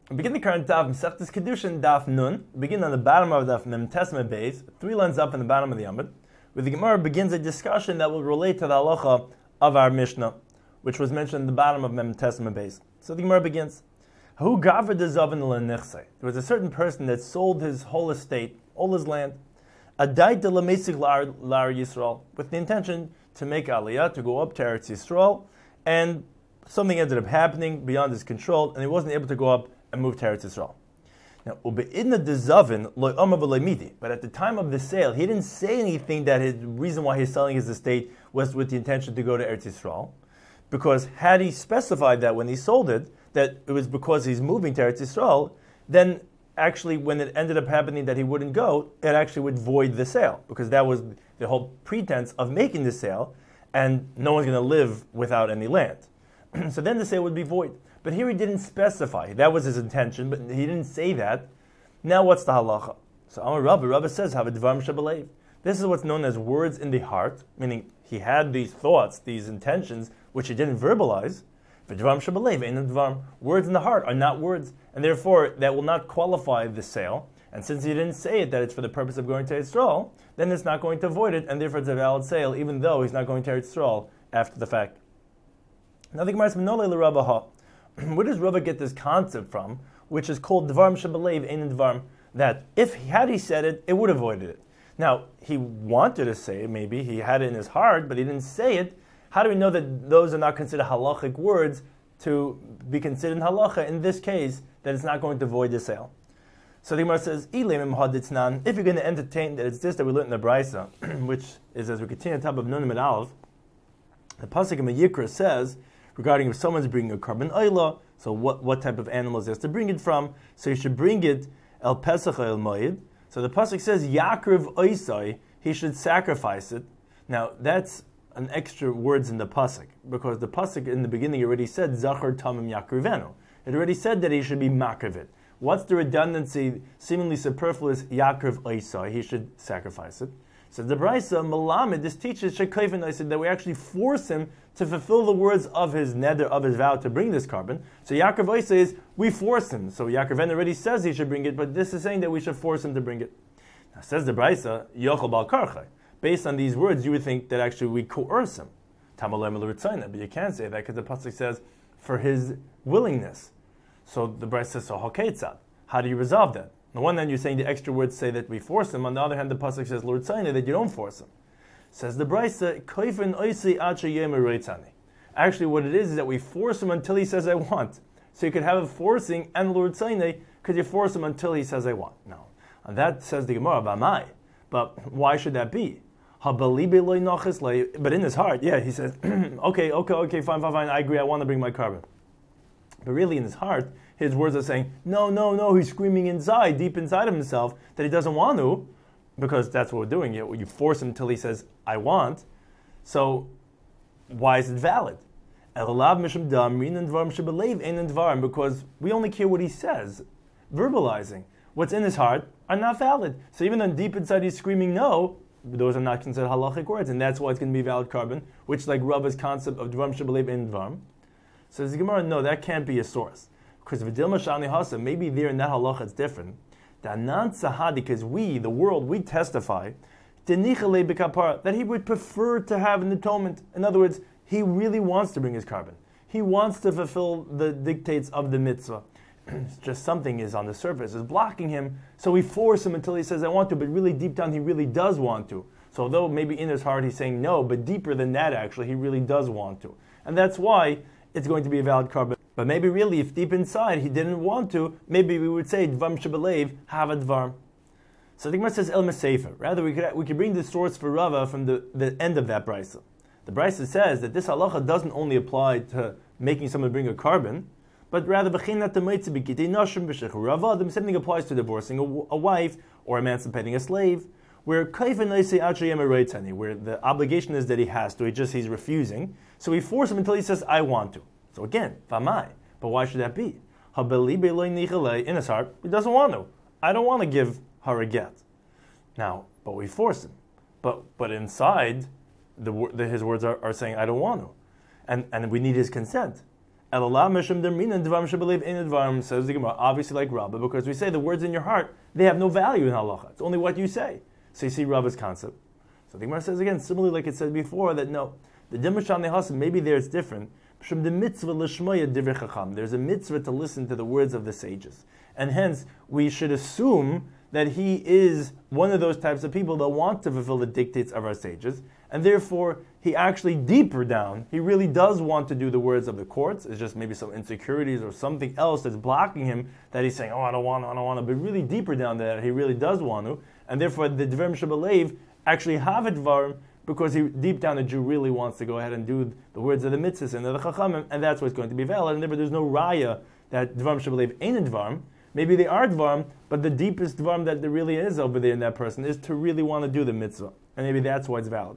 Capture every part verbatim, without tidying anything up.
Begin the current daf, Mesechtes Kedushin, daf Nun. Begin on the bottom of daf Mem Tesma Beis, three lines up in the bottom of the Amud, where the Gemara begins a discussion that will relate to the halacha of our Mishnah, which was mentioned at the bottom of Mem Tesma Beis. So the Gemara begins. Who gaved the zavin lenichse? There was a certain person that sold his whole estate, all his land, adait de lamesig lar Yisrael, with the intention to make aliyah, to go up to Eretz Yisrael, and something ended up happening beyond his control, and he wasn't able to go up and move to Eretz Yisrael. Now, ubeidna de zavin loy amav leimidi, but at the time of the sale, he didn't say anything that his reason why he's selling his estate was with the intention to go to Eretz Yisrael, because had he specified that when he sold it, that it was because he's moving to Eretz Yisrael, then actually when it ended up happening that he wouldn't go, it actually would void the sale, because that was the whole pretense of making the sale, and no one's going to live without any land. So then the sale would be void. But here he didn't specify. That was his intention, but he didn't say that. Now what's the halacha? So Amar Rabba, Rabba says, have a dvarim shebelev. This is what's known as words in the heart, meaning he had these thoughts, these intentions, which he didn't verbalize. V'dvarim shebelev, ein dvarim. Words in the heart are not words, and therefore that will not qualify the sale. And since he didn't say it, that it's for the purpose of going to Yisrael, then it's not going to void it, and therefore it's a valid sale, even though he's not going to Yisrael after the fact. Now the Gemara says, Menolei l'Rabba ha. Where does Rava get this concept from, which is called Dvarim Shebelev Ein Dvarim, that if he had he said it, it would have avoided it. Now, he wanted to say it, maybe, he had it in his heart, but he didn't say it. How do we know that those are not considered halachic words to be considered in halacha, in this case, that it's not going to void the sale? So the Gemara says, if you're going to entertain that it's this that we learned in the Brisa, which is, as we continue on top of Nun Mid Aleph, the Pasuk in Yikra says, regarding if someone's bringing a carbon oila, so what, what type of animals he has to bring it from, so you should bring it el pesach el moed. So the pasuk says yakriv oisai, he should sacrifice it. Now that's an extra words in the pasuk, because the pasuk in the beginning already said zachar tamim yakrivenu. It already said that he should be makriv it. What's the redundancy, seemingly superfluous yakriv oisai, he should sacrifice it? So the Brisa, Malamed, this teaches Shekayvin, I said that we actually force him to fulfill the words of his neder, of his vow to bring this carbon. So Yaakov Oy says, we force him. So Yaakov already says he should bring it, but this is saying that we should force him to bring it. Now says the Brisa, Yochel Bal Karchai. Based on these words, you would think that actually we coerce him. Tamalem L'Ritzayna, but you can't say that because the Pasuk says, for his willingness. So the Brisa says, so Haketzad. How do you resolve that? On the one hand, you're saying the extra words say that we force him. On the other hand, the pasuk says Lord Tzayne, that you don't force him. Says the Brisa, Koifin oisi acha yemer reitzani. Actually, what it is is that we force him until he says I want. So you could have a forcing and Lord Tzayne because you force him until he says I want. No, and that says the Gemara Bamai. But why should that be? But in his heart, yeah, he says, okay, okay, okay, fine, fine, fine. I agree. I want to bring my carbon. But really, in his heart, his words are saying, no, no, no, he's screaming inside, deep inside of himself, that he doesn't want to, because that's what we're doing. You, you force him until he says, I want. So, why is it valid? Because we only care what he says. Verbalizing what's in his heart are not valid. So even though deep inside he's screaming no, those are not considered halachic words, and that's why it's going to be valid carbon, which like Rabba's concept of dvarim shebelev ein dvarim. So the Gemara, no, that can't be a source. Because maybe there in that halacha it's different. Because we, the world, we testify that he would prefer to have an atonement. In other words, he really wants to bring his carbon. He wants to fulfill the dictates of the mitzvah. It's just something is on the surface, is blocking him, so we force him until he says, I want to, but really deep down he really does want to. So although maybe in his heart he's saying no, but deeper than that actually, he really does want to. And that's why it's going to be a valid carbon. But maybe really, if deep inside he didn't want to, maybe we would say Dvarim Shebelev have a Dvar. So the Gemara says El Mesefer. Rather, we could we could bring the source for Rava from the, the end of that brisa. The brisa says that this halacha doesn't only apply to making someone bring a carbon, but rather Bechinat Tamaitzi Nashim B'Shech Rava. The same thing applies to divorcing a, a wife or emancipating a slave, where where the obligation is that he has to, he just he's refusing. So we force him until he says I want to. So again, Vamai. But why should that be? In his heart, he doesn't want to. I don't want to give her a get. Now, but we force him. But but inside, the, the his words are, are saying, I don't want to. And and we need his consent. Says the Gemara, obviously like Rabbah, because we say the words in your heart, they have no value in halacha. It's only what you say. So you see Rabbah's concept. So the Gemara says again, similarly like it said before, that no, the Dimashal Nehasim, maybe there it's different. There's a mitzvah to listen to the words of the sages. And hence, we should assume that he is one of those types of people that want to fulfill the dictates of our sages, and therefore, he actually deeper down, he really does want to do the words of the courts. It's just maybe some insecurities or something else that's blocking him that he's saying, oh, I don't want to, I don't want to, but really deeper down there, he really does want to, and therefore the Dvarim Shabalev actually have a Dvarim because he, deep down the Jew really wants to go ahead and do the words of the mitzvahs and the Chachamim, and that's what's going to be valid, and therefore there's no raya that Dvarim Shabalev ain't a Dvarim. Maybe they are Dvarim, but the deepest Dvarim that there really is over there in that person is to really want to do the mitzvah, and maybe that's why it's valid.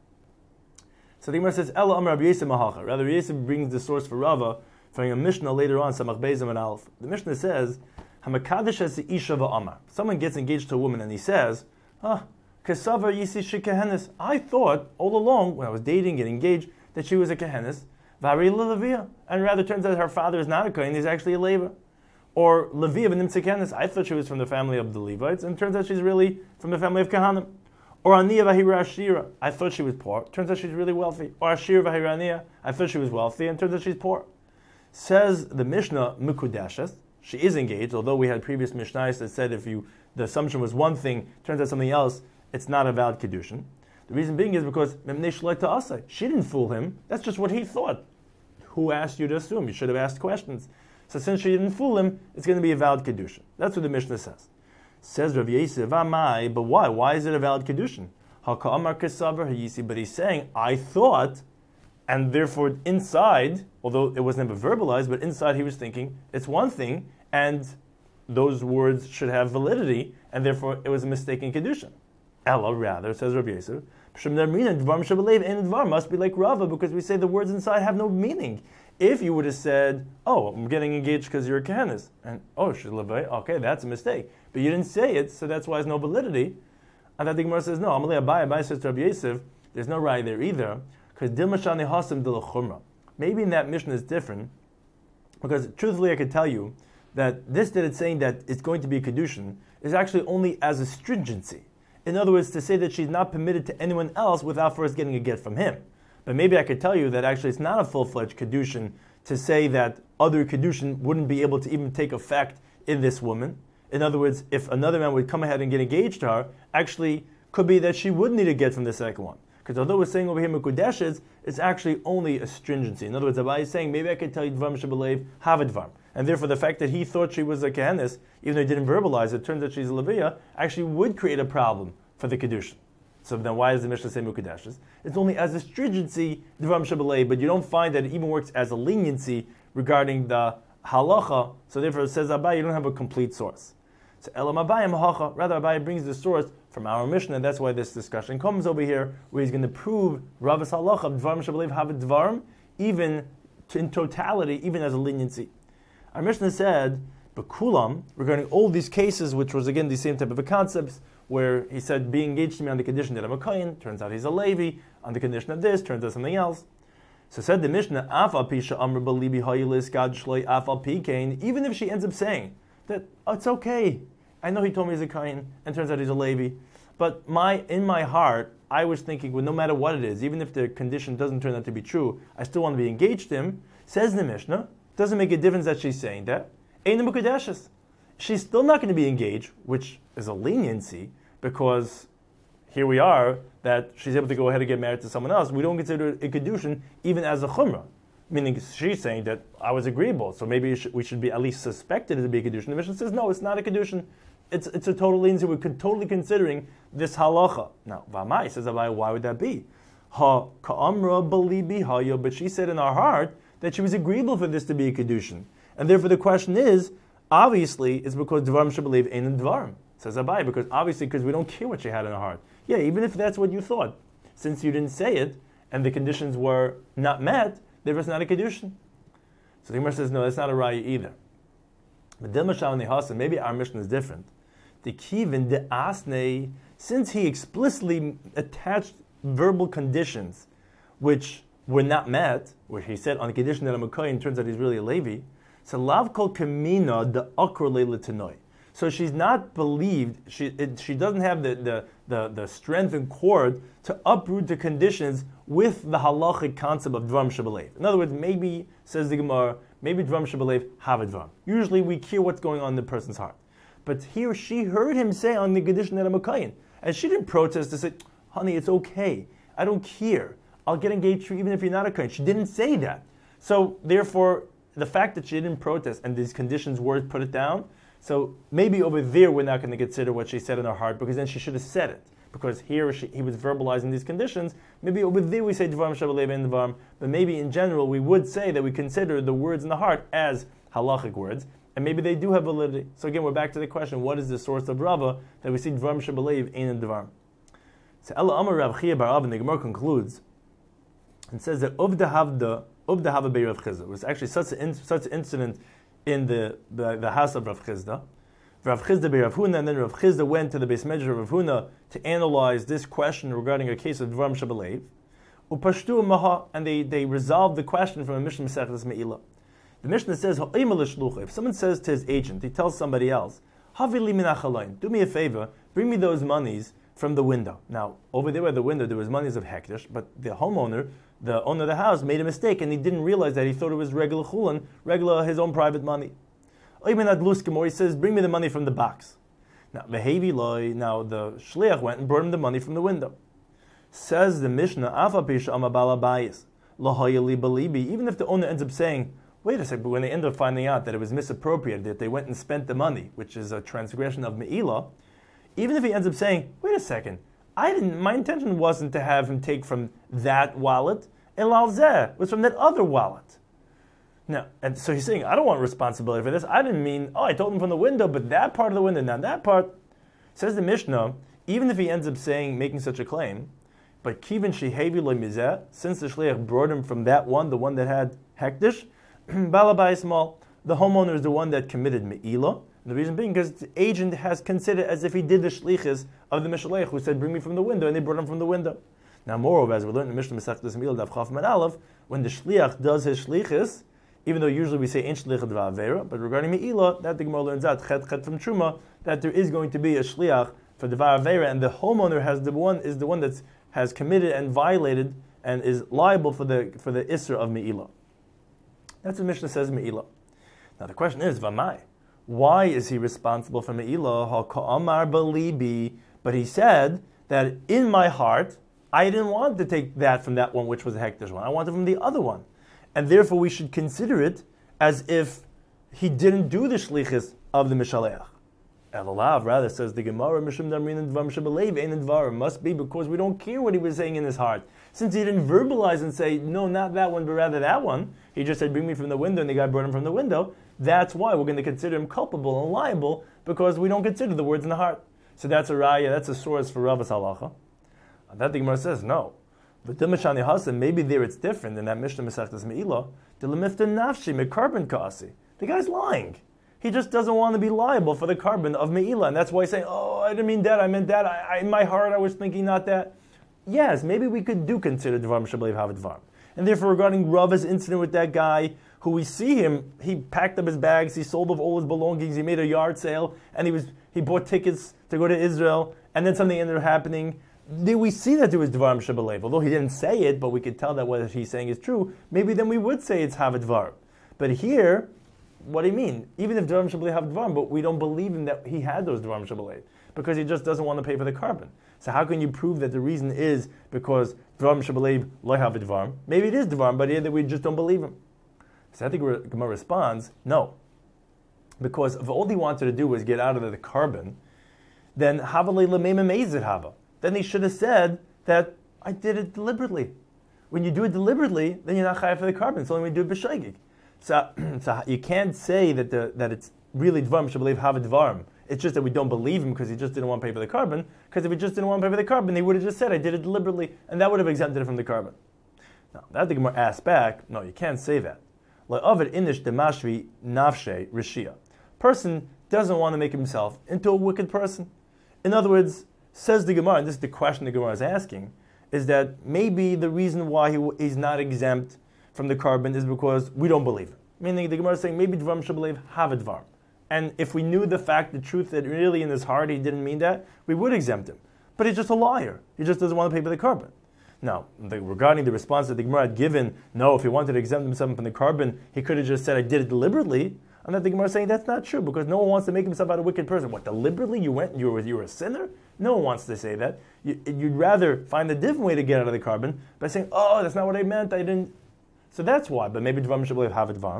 So the Gemara says, Ella Amar Rabbi Yosef Mahacha. Rather, Rabbi Yosef brings the source for Rava from a Mishnah later on, Samach Beis and Aleph. The Mishnah says, Hamakadesh es Isha va'amar. Someone gets engaged to a woman and he says, Ah, Kesavar Yisi Shikehenis. I thought all along, when I was dating and engaged, that she was a Kehenis. Vari Levia. And rather, it turns out her father is not a Kohen, he's actually a Levi. Or Levia v'Nimtze Kehenis. I thought she was from the family of the Levites, and it turns out she's really from the family of Kahanim. Or Aniya v'Hira Ashira. I thought she was poor. Turns out she's really wealthy. Or Ashira v'Hira Aniya. I thought she was wealthy, and turns out she's poor. Says the Mishnah, Mukudashes. She is engaged, although we had previous Mishnahs that said if you the assumption was one thing, turns out something else, it's not a valid Kedushin. The reason being is because she didn't fool him. That's just what he thought. Who asked you to assume? You should have asked questions. So since she didn't fool him, it's going to be a valid Kedushin. That's what the Mishnah says. Says Rav Yosef, Amai, but why? Why is it a valid Kedushin? But he's saying, I thought, and therefore inside, although it was never verbalized, but inside he was thinking, it's one thing, and those words should have validity, and therefore it was a mistaken Kedushin. Ella, rather, says Rav Yosef, must be like Rava, because we say the words inside have no meaning. If you would have said, oh, I'm getting engaged because you're a Kehanis, and oh, she's Levay, okay, that's a mistake. But you didn't say it, so that's why there's no validity. And that the Gemara says, no, Amalei Abai, Abai says to Rabbi Yosef, there's no right there either, because Dilmashani Hasim Dilachumra. Maybe in that mission is different, because truthfully I could tell you that this that it's saying that it's going to be a Kedushin is actually only as a stringency. In other words, to say that she's not permitted to anyone else without first getting a get from him. But maybe I could tell you that actually it's not a full-fledged Kedushin to say that other Kedushin wouldn't be able to even take effect in this woman. In other words, if another man would come ahead and get engaged to her, actually could be that she would need a get from the second one. Because although we're saying over here Mekudeshes, it's actually only a stringency. In other words, Abai is saying, maybe I could tell you Dvarim Shebelev, have a Dvarim. And therefore the fact that he thought she was a Kehenis, even though he didn't verbalize it, turns out she's a Leviah, actually would create a problem for the Kedushin. So then why does the Mishnah say Mukudeshes? It's only as a stringency, Dvarim Shebelev, but you don't find that it even works as a leniency regarding the halacha. So therefore it says Abai, you don't have a complete source. So Elam Abai Mahacha, rather Abai brings the source from our Mishnah, and that's why this discussion comes over here, where he's going to prove Ravas Halacha, Dvarim Shebelev have a Dvarim, even to, in totality, even as a leniency. Our Mishnah said, Bekulam, regarding all these cases, which was again the same type of a concepts, where he said, be engaged to me on the condition that I'm a Kohen, turns out he's a Levi, on the condition of this, turns out something else. So said the Mishnah, Afal Pisha Amr Balibi Hayilis Gad Shloi Afal Pikain, even if she ends up saying that, oh, it's okay, I know he told me he's a Kohen, and turns out he's a Levi, but my in my heart, I was thinking, well, no matter what it is, even if the condition doesn't turn out to be true, I still want to be engaged to him. Says the Mishnah, doesn't make a difference that she's saying that. Ein Mukudeshes. She's still not going to be engaged, which is a leniency, because here we are, that she's able to go ahead and get married to someone else. We don't consider it a Kedushin even as a Chumrah. Meaning she's saying that I was agreeable, so maybe we should be at least suspected to be a Kedushin. The Mishnah says, no, it's not a Kedushin. It's it's a total leniency. We're totally considering this halacha. Now, Vamai says, why would that be? Ha ka'amra balibi haya, but she said in our heart that she was agreeable for this to be a Kedushin. And therefore the question is, obviously, it's because Dvarim Shebelev ain't Dvarim. Says Abai, because obviously, because we don't care what she had in her heart. Yeah, even if that's what you thought, since you didn't say it, and the conditions were not met, there was not a Kedushin. So the Gemara says, no, that's not a Raya either. But Dilmashal and Nehasim, maybe our mission is different. The Kivin, the Asne, since he explicitly attached verbal conditions, which were not met, where he said on the condition that I'm a kohen, turns out he's really a Levi. So lav kol kamina the akro leila tenoi. So she's not believed. She it, she doesn't have the, the, the, the strength and cord to uproot the conditions with the halachic concept of dvarim shebelev. In other words, maybe, says the Gemara, maybe dvarim shebelev have a dvarim. Usually we hear what's going on in the person's heart. But here she heard him say on the condition that I'm a kohen. And she didn't protest to say, honey, it's okay. I don't care. I'll get engaged to you even if you're not a kohen. She didn't say that. So therefore, the fact that she didn't protest and these conditions were put it down, so maybe over there we're not going to consider what she said in her heart, because then she should have said it. Because here she, he was verbalizing these conditions. Maybe over there we say dvarim shebelev and dvarim, but maybe in general we would say that we consider the words in the heart as halachic words, and maybe they do have validity. So again, we're back to the question: what is the source of Rava that we see dvarim shebelev and dvarim? So Ella Amar Rav Chia bar Abba, the Gemara concludes and says that Uvda Havda Uvda Hava bei Rav Chizda. It was actually such an such an incident in the, the, the house of Rav Chizda. Rav Chizda bei Rav Huna, and then Rav Chizda went to the Beis Medrash of Rav Huna to analyze this question regarding a case of Dvarim Shebelev. Upashtu Maha, and they, they resolved the question from a Mishnah Masechtas Me'ilah. The Mishnah says, if someone says to his agent, he tells somebody else, Havili min achaloin, do me a favor, bring me those monies from the window. Now, over there by the window, there was monies of hektish, but the homeowner, the owner of the house, made a mistake, and he didn't realize that. He thought it was regular chulin, regular his own private money. Or he says, bring me the money from the box. Now, v'hevi loy, now the shliach went and brought him the money from the window. Says the Mishnah, Afa pisha amabala bayis, lahayali balibi. Even if the owner ends up saying, wait a second, but when they end up finding out that it was misappropriated, that they went and spent the money, which is a transgression of me'ilah, even if he ends up saying, wait a second, I didn't. My intention wasn't to have him take from that wallet. Elalzeh was from that other wallet. Now, and so he's saying, I don't want responsibility for this. I didn't mean, oh, I told him from the window, but that part of the window, now that part. Says the Mishnah, even if he ends up saying, making such a claim, but kivin shehevi lo mizeh, since the shliach brought him from that one, the one that had hektish, balabai small, the homeowner is the one that committed me'ilah. The reason being because the agent has considered as if he did the shlichus of the Mishalech, who said, bring me from the window, and they brought him from the window. Now, moreover, as we learned in the Mishnah Masechtas Me'ilah Daf Chaf Man Aleph, when the shliach does his shlichus, even though usually we say ein shliach d'var avera, but regarding Me'ilah, that the Gemara learns out, chet chet from Truma, that there is going to be a shliach for d'var avera, and the homeowner has the one is the one that has committed and violated and is liable for the for the isra of Me'ilah. That's what Mishnah says Me'ilah. Now the question is, v'mai? Why is he responsible for Me'ilah? Ha'ka'amar balibi. But he said that in my heart, I didn't want to take that from that one, which was a hektish one. I wanted from the other one. And therefore we should consider it as if he didn't do the shlichus of the Mishalech. Elalav, rather, says the Gemara, Mishum Damrin Dvam Shebelev Ein Dvar, must be because we don't care what he was saying in his heart. Since he didn't verbalize and say, no, not that one, but rather that one, he just said, bring me from the window, and the guy brought him from the window. That's why we're going to consider him culpable and liable, because we don't consider the words in the heart. So that's a raya, that's a source for Rava's halacha. That the Gemara says, no. But Dimashani Hasan, maybe there it's different in that Mishnah Masechtas Me'ilah. The lemifta nafshi mekarban kasi. The guy's lying. He just doesn't want to be liable for the carbon of Me'ilah. And that's why he's saying, oh, I didn't mean that, I meant that. I, I, in my heart, I was thinking not that. Yes, maybe we could do consider Dvarim Shebelev Hav Dvarim. And therefore, regarding Rava's incident with that guy, who we see him, he packed up his bags, he sold off all his belongings, he made a yard sale, and he was he bought tickets to go to Israel, and then something ended up happening. Did we see that there was Dvarim Shebelev? Although he didn't say it, but we could tell that what he's saying is true, maybe then we would say it's Hav Dvarim. But here, what do you mean? Even if Dvarim Shebelev have Dvarim, but we don't believe him that he had those Dvarim Shebelev, because he just doesn't want to pay for the carbon. So how can you prove that the reason is because Dvarim Shebelev lo have Dvarim? Maybe it is Dvarim, but either we just don't believe him. So I think Gemara responds, no. Because if all he wanted to do was get out of the carbon, then Havalei Lamema Mezid Hava. Then he should have said that I did it deliberately. When you do it deliberately, then you're not chayav for the carbon. It's only when you do it b'shaygig. So, so you can't say that the, that it's really Dvarim Shebelev Hava Dvarim. It's just that we don't believe him because he just didn't want to pay for the carbon. Because if he just didn't want to pay for the carbon, he would have just said, I did it deliberately, and that would have exempted it from the carbon. Now, that the Gemara asks back, no, you can't say that. La'avid inish demashvi nafshe rishia. Person doesn't want to make himself into a wicked person. In other words, says the Gemara, and this is the question the Gemara is asking, is that maybe the reason why he is not exempt from the carbon is because we don't believe him. Meaning the Gemara is saying maybe Dvarim Shabalev have a Dvar. And if we knew the fact, the truth, that really in his heart he didn't mean that, we would exempt him. But he's just a liar. He just doesn't want to pay for the carbon. Now, the, regarding the response that the Gemara had given, no, if he wanted to exempt himself from the carbon, he could have just said, I did it deliberately. And that the Gemara is saying that's not true, because no one wants to make himself out a wicked person. What, deliberately? You went and you were, you were a sinner? No one wants to say that. You, you'd rather find a different way to get out of the carbon by saying, oh, that's not what I meant, I didn't. So that's why, but maybe Dvarim Shabalev have a Dvar.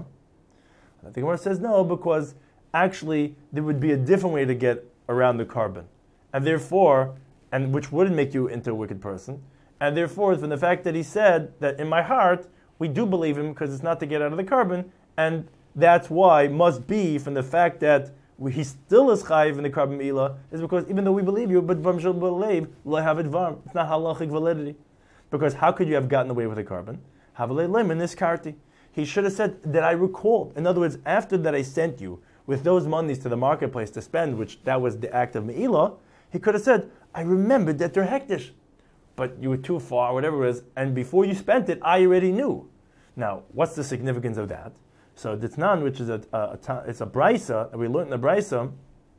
And the Gemara says no, because actually there would be a different way to get around the carbon. And therefore, and which wouldn't make you into a wicked person, and therefore, from the fact that he said that in my heart, we do believe him because it's not to get out of the carbon, and that's why must be from the fact that we, he still is chayiv in the carbon meila, is because even though we believe you, but Dvarim Shabalev lo have it varm. It's not halachic validity. Because how could you have gotten away with the carbon? Havalei lem in this karti. He should have said that I recalled. In other words, after that I sent you with those monies to the marketplace to spend, which that was the act of meila, he could have said, I remembered that they're hektish. But you were too far, whatever it is, and before you spent it, I already knew. Now, what's the significance of that? So Ditnan, which is a, a, a it's a brisa, and we learned in the brisa,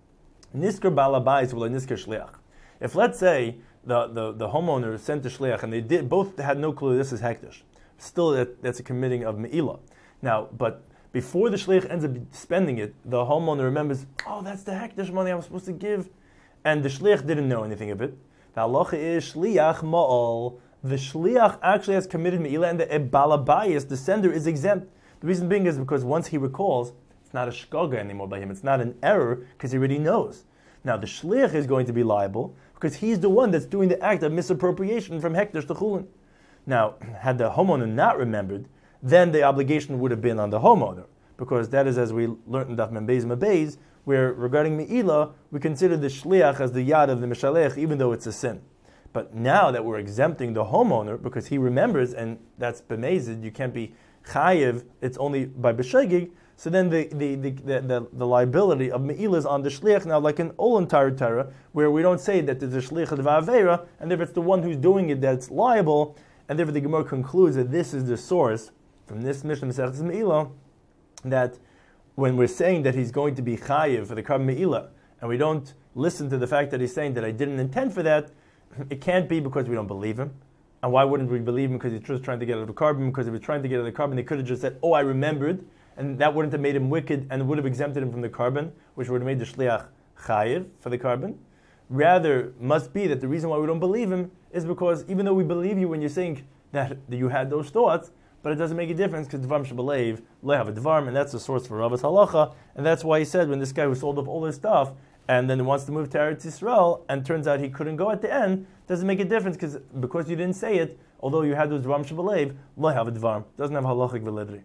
nisker balabais will nisker shliach. If let's say the, the, the homeowner sent the shliach and they did both had no clue this is hektish, still that, that's a committing of meila. Now, but before the shliach ends up spending it, the homeowner remembers, oh, that's the hektish money I was supposed to give, and the shliach didn't know anything of it. The halacha is shliach ma'al. The shliach actually has committed meila, and the balabayis, the sender, is exempt. The reason being is because once he recalls, it's not a shkaga anymore by him. It's not an error because he already knows. Now the shliach is going to be liable because he's the one that's doing the act of misappropriation from hektish to chulin. Now, had the homeowner not remembered, then the obligation would have been on the homeowner, because that is as we learned in Daf Mem Beis Mabez, where regarding meila, we consider the shliach as the yad of the mishalech, even though it's a sin. But now that we're exempting the homeowner because he remembers, and that's b'mezid, you can't be chayiv, it's only by b'shegig, so then the the, the, the, the, the liability of meila is on the shliach, now like an Olan Tara, where we don't say that there's a shliach of avera, and if it's the one who's doing it that's liable, and therefore the Gemara concludes that this is the source, from this Mishnah Masechtas Meila, that when we're saying that he's going to be chayiv for the carbon meila, and we don't listen to the fact that he's saying that I didn't intend for that, it can't be because we don't believe him. And why wouldn't we believe him? Because he's just trying to get out of the carbon. Because if he's trying to get out of the carbon, they could have just said, oh, I remembered, and that wouldn't have made him wicked and would have exempted him from the carbon, which would have made the shliach chayiv for the carbon. Rather, must be that the reason why we don't believe him is because even though we believe you when you're saying that you had those thoughts, but it doesn't make a difference because Dvarim Shabalev le have a Dvarim, and that's the source for Rava's halacha, and that's why he said when this guy who sold up all his stuff and then wants to move to Eretz Yisrael, and turns out he couldn't go at the end, doesn't make a difference because because you didn't say it, although you had those Dvarim Shabalev, le have a Dvarim, doesn't have halachic validity.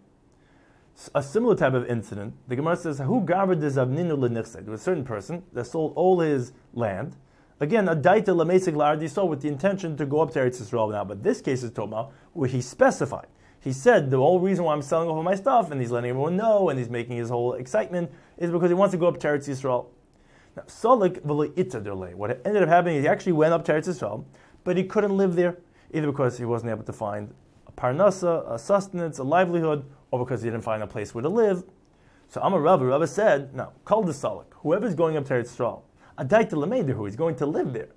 A similar type of incident, the Gemara says, "Who gathered the zavninu lenichsed?" There was a certain person that sold all his land. Again, a daita lamesik la'ardisol with the intention to go up to Eretz Yisrael now. But this case is Toma, where he specified. He said the whole reason why I'm selling all of my stuff, and he's letting everyone know, and he's making his whole excitement, is because he wants to go up to Eretz Yisrael. Now, Solik v'lo itzaderle. What ended up happening is he actually went up to Eretz Yisrael, but he couldn't live there, either because he wasn't able to find a parnasa, a sustenance, a livelihood, or because he didn't find a place where to live. So Amar Rava, Rava said, no, call the Solik. Whoever's going up to Eretz Yisrael, a daita lameder, who is going to live there.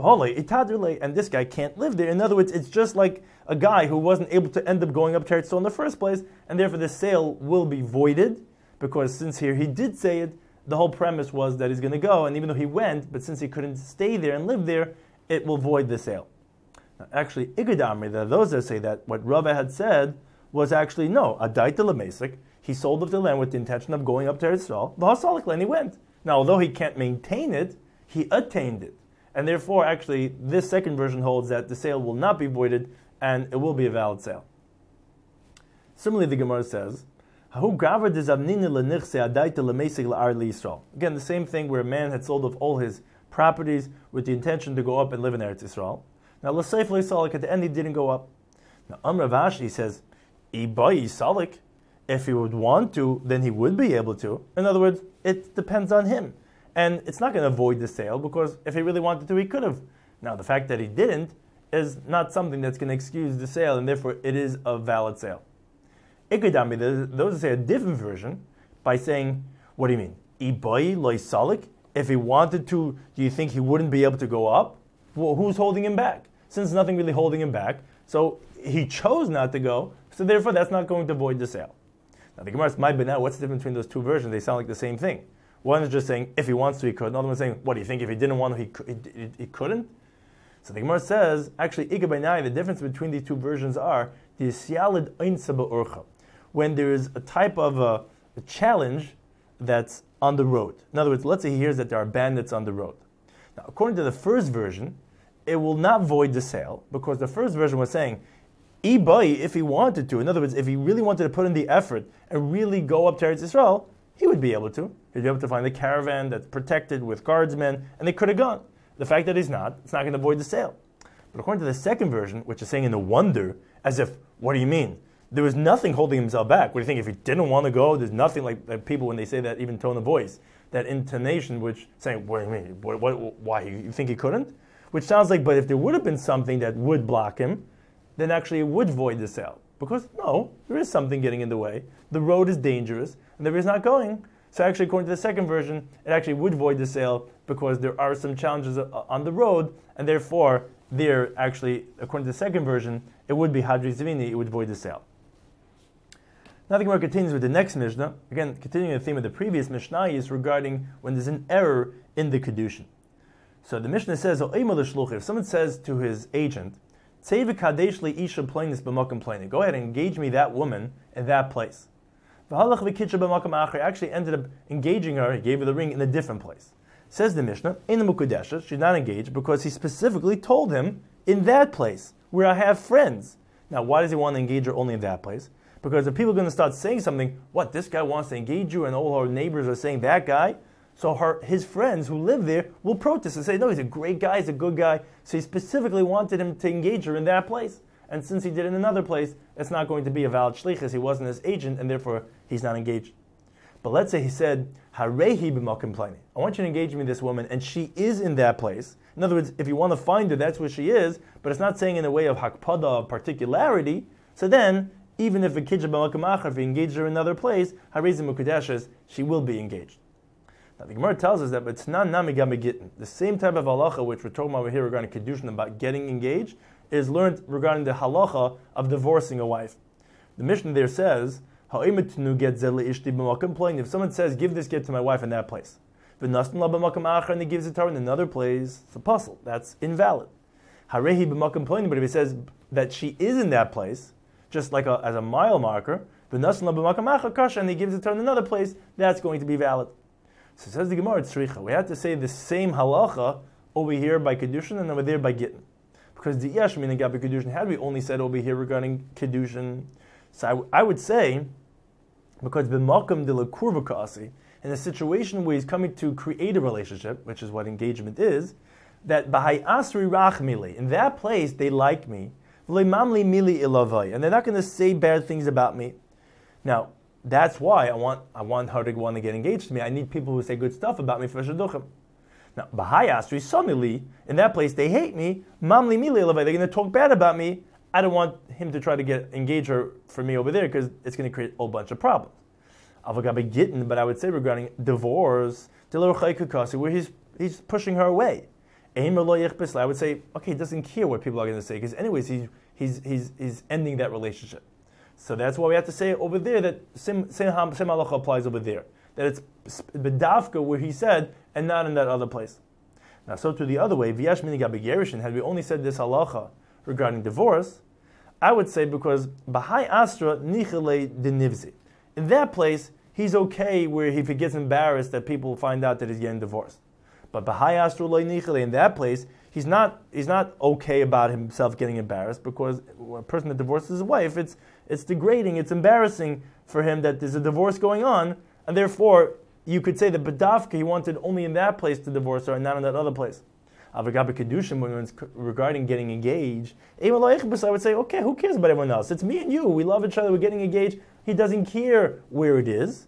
And this guy can't live there. In other words, it's just like a guy who wasn't able to end up going up to Eretz Yisrael in the first place, and therefore the sale will be voided, because since here he did say it, the whole premise was that he's going to go, and even though he went, but since he couldn't stay there and live there, it will void the sale. Now, actually, Igad Amri, there are those that say that what Rava had said was actually, no, a daita lemesik, he sold up the land with the intention of going up to Eretz Yisrael, the Hasalik land, he went. Now, although he can't maintain it, he attained it. And therefore, actually, this second version holds that the sale will not be voided, and it will be a valid sale. Similarly, the Gemara says, Again, the same thing where a man had sold off all his properties with the intention to go up and live in Eretz Yisrael. Now, l'seif le'salik, at the end he didn't go up. Now, Amr Vashi says, Ibai salik, if he would want to, then he would be able to. In other words, it depends on him. And it's not going to void the sale, because if he really wanted to, he could have. Now, the fact that he didn't is not something that's going to excuse the sale, and therefore it is a valid sale. Ikadami, those say a different version by saying, what do you mean? Ibai loy salik? If he wanted to, do you think he wouldn't be able to go up? Well, who's holding him back? Since nothing really holding him back, so he chose not to go, so therefore that's not going to void the sale. Now the Gemara says, my now, what's the difference between those two versions? They sound like the same thing. One is just saying, if he wants to, he could. Another one is saying, what do you think? If he didn't want to, he, he, he, he couldn't? So the Gemara says, actually, Igabainai, the difference between these two versions are, the Sialid Einsaba Urcha, when there is a type of a, a challenge that's on the road. In other words, let's say he hears that there are bandits on the road. Now, according to the first version, it will not void the sale, because the first version was saying, Ibai, if he wanted to, in other words, if he really wanted to put in the effort and really go up to Eretz Yisrael, he would be able to. He'd be able to find a caravan that's protected with guardsmen, and they could have gone. The fact that he's not, it's not going to void the sale. But according to the second version, which is saying in the wonder, as if, what do you mean? There was nothing holding himself back. What do you think? If he didn't want to go, there's nothing like, like people when they say that, even tone of voice, that intonation, which saying, what do you mean? What, what, why? You think he couldn't? Which sounds like, but if there would have been something that would block him, then actually it would void the sale. Because no, there is something getting in the way. The road is dangerous, and there is not going. So actually, according to the second version, it actually would void the sale because there are some challenges on the road, and therefore, there actually, according to the second version, it would be Hadri Zvini, it would void the sale. Now the Gemara continues with the next Mishnah. Again, continuing the theme of the previous Mishnah is regarding when there's an error in the Kedushin. So the Mishnah says, if someone says to his agent, go ahead and engage me that woman in that place. Actually ended up engaging her, he gave her the ring in a different place. Says the Mishnah, she's not engaged because he specifically told him, in that place, where I have friends. Now, why does he want to engage her only in that place? Because if people are going to start saying something, what, this guy wants to engage you, and all our neighbors are saying that guy, so her, his friends who live there will protest and say, no, he's a great guy, he's a good guy. So he specifically wanted him to engage her in that place. And since he did it in another place, it's not going to be a valid shlichus. He wasn't his agent, and therefore he's not engaged. But let's say he said, Harehi b'makom plani. I want you to engage me with this woman, and she is in that place. In other words, if you want to find her, that's where she is, but it's not saying in a way of hakpada, of particularity. So then, even if a kidja b'makom acher, if he engaged her in another place, Harehi mukadeshes, she will be engaged. Now the Gemara tells us that it's not namigam begitten. The same type of halacha which we're talking about over here regarding kedushin, about getting engaged, is learned regarding the halacha of divorcing a wife. The Mishnah there says, if someone says, give this gift to my wife in that place, and he gives it to her in another place, it's a puzzle. That's invalid. But if he says that she is in that place, just like a, as a mile marker, and he gives it to her in another place, that's going to be valid. So says the Gemara, tzricha. We have to say the same halacha over here by kedushin and over there by gittin. Because the Yesh meaning Gabi Kedushin, had we only said over here regarding Kedushin? So I, w- I would say, because b'makam de la kurvakasi, in a situation where he's coming to create a relationship, which is what engagement is, that b'hai asri rachmili, in that place they like me, v'le mamli mili ilavai, and they're not going to say bad things about me. Now, that's why I want I want her to want to get engaged to me. I need people who say good stuff about me for shidduchim. Now, Bahai Asri, Samili, in that place they hate me, Mamli Mili, they're going to talk bad about me. I don't want him to try to get engage her for me over there because it's going to create a whole bunch of problems. Avagabe Gittin, but I would say regarding divorce, where he's he's pushing her away. I would say, okay, he doesn't care what people are going to say, because anyways, he's he's he's he's ending that relationship. So that's why we have to say over there that sim sim halacha applies over there. That it's bedavka where he said, and not in that other place. Now, so to the other way, v'yash minigabi gerishin, had we only said this halacha regarding divorce, I would say because b'hai astra nichele denivzi. In that place, he's okay where if he gets embarrassed that people find out that he's getting divorced. But b'hai astra loy nichele, in that place, he's not he's not okay about himself getting embarrassed, because a person that divorces his wife, it's it's degrading, it's embarrassing for him that there's a divorce going on. And therefore, you could say that Badavka, he wanted only in that place to divorce her and not in that other place. Avagabe Kedushin, when it's regarding getting engaged, I would say, okay, who cares about everyone else? It's me and you. We love each other. We're getting engaged. He doesn't care where it is.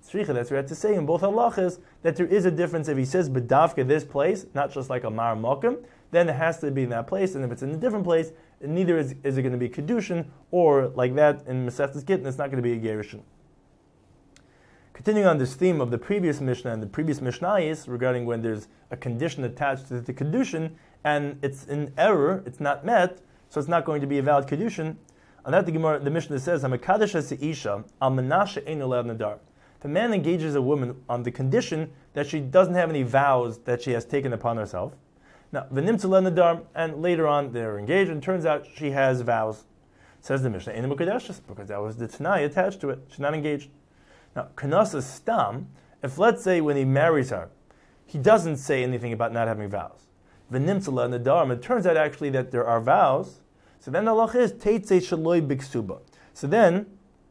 tzricha, that's what we have to say in both halachas, that there is a difference if he says bedavka this place, not just like a mar mokum, then it has to be in that place, and if it's in a different place, neither is, is it going to be kedushin, or like that in Masechtas Gittin, it's not going to be a gerushin. Continuing on this theme of the previous Mishnah and the previous Mishnayos regarding when there's a condition attached to the kedushin and it's in error, it's not met, so it's not going to be a valid kedushin. On that, the Gemara, the Mishnah says, "Hamakadesh seisha al menashe ein olav nadar." The man engages a woman on the condition that she doesn't have any vows that she has taken upon herself. Now, v'nimtza le nadar, and later on they're engaged, and it turns out she has vows. Says the Mishnah, ein mukadeshes, because that was the tanai attached to it. She's not engaged. Now, kanasa stam, if let's say when he marries her, he doesn't say anything about not having vows. V'nimtza le nadar, and it turns out actually that there are vows. So then the halach is teitzei shaloi b'ksuba. So then